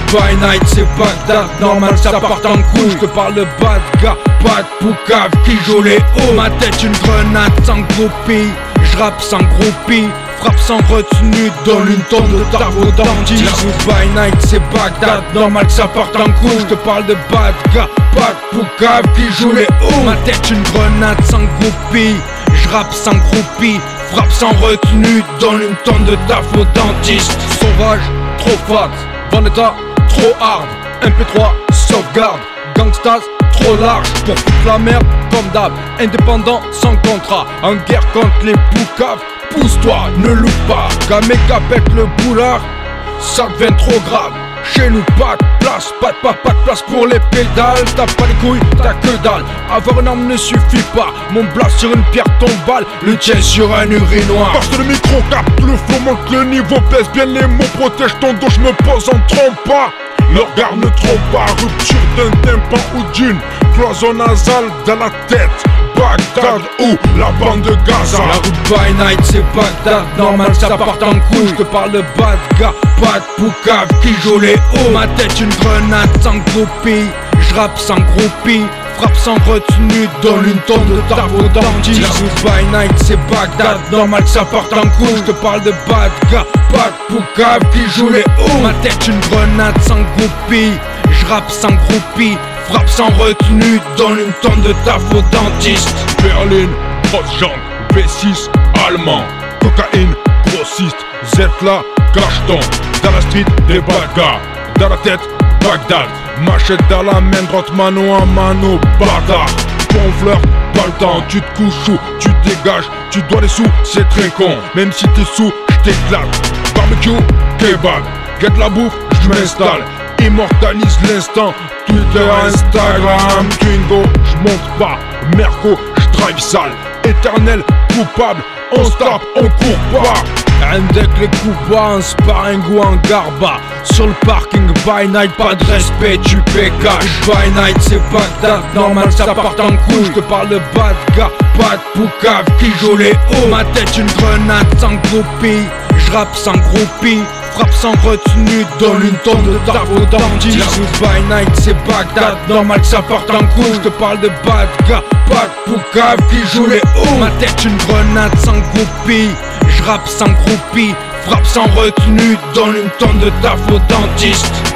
by night, c'est Bagdad, normal ça part en couille. Je te parle de bad gars, pas de poucave qui joue les hauts. Ma tête une grenade sans groupie, j'rappe sans groupie, frappe sans retenue, donne une tonne de taf au dentiste. La route by night, c'est Bagdad, normal que ça parte en couille. Je te parle de bad gars, pas de poucave qui joue les hauts. Ma tête une grenade sans groupie, j'rappe sans groupie, frappe sans retenue, donne une tonne de taf au dentiste. Sauvage, trop fat, Vendetta, trop hard, MP3, sauvegarde, gangstas, trop large pour foutre la merde comme d'hab. Indépendant sans contrat, en guerre contre les boucaves. Pousse-toi, ne loupe pas, Kameka pète le boulard, ça devient trop grave. Chez nous pas de place, pas de place pour les pédales. T'as pas les couilles, t'as que dalle. Avoir une arme ne suffit pas. Mon blast sur une pierre tombale, le tien sur un urinoir. Parce que le micro capte le flow, monte le niveau, baisse bien les mots, protège ton dos, je me pose en trompe pas. Le regard ne trompe pas, rupture d'un tympan ou d'une cloison nasale dans la tête. Bagdad ou la bande de Gaza. La route by night, c'est Bagdad, normal ça part en couille. Je te parle de bad gars, pas de poucave qui joue les hauts. Ma tête une grenade sans groupie, j'rappe sans groupie, frappe sans retenue, donne une tonne de taf au dentiste. La route by night, c'est Bagdad, normal que ça parte en couille. Je te parle de bad gars, pas de poucave qui joue les hauts. Ma tête une grenade sans groupie, j'rappe sans groupie, frappe sans retenue, donne une tonne de taf au dentiste. Berlin, grosse jambe, V6, allemand, cocaïne, grossiste, Zetla, cacheton, dans la street des bad gars, dans la tête, Bagdad, machette dans la main droite, mano à mano, bâtard. Bon flirt, pas le temps, tu te couches ou tu dégages, tu dois les sous, c'est très con, même si t'es sous, j't'éclate. Barbecue, kebab, get la bouffe, j'm'installe, immortalise l'instant. Twitter, Instagram, Twingo, j'monte pas, Merco, j'drive sale, éternel coupable, on se tape, on court pas. Avec les coups bas, en sparring ou en garba. Sur le parking by night, pas de respect, tu paies cash. By night, c'est Bagdad, normal ça part en couille. Je te parle de bad gars, pas de poucave qui joue les hauts. Ma tête une grenade sans groupie, j'rappe sans groupie, frappe sans retenue, donne une tonne de taf au dentiste. La route by night, c'est Bagdad, normal que ça parte en couille. Je te parle de bad gars, pas de poucave qui joue les hauts. Ma tête une grenade sans groupie, j'rappe sans groupie, frappe sans retenue, donne une tonne de taf au dentiste.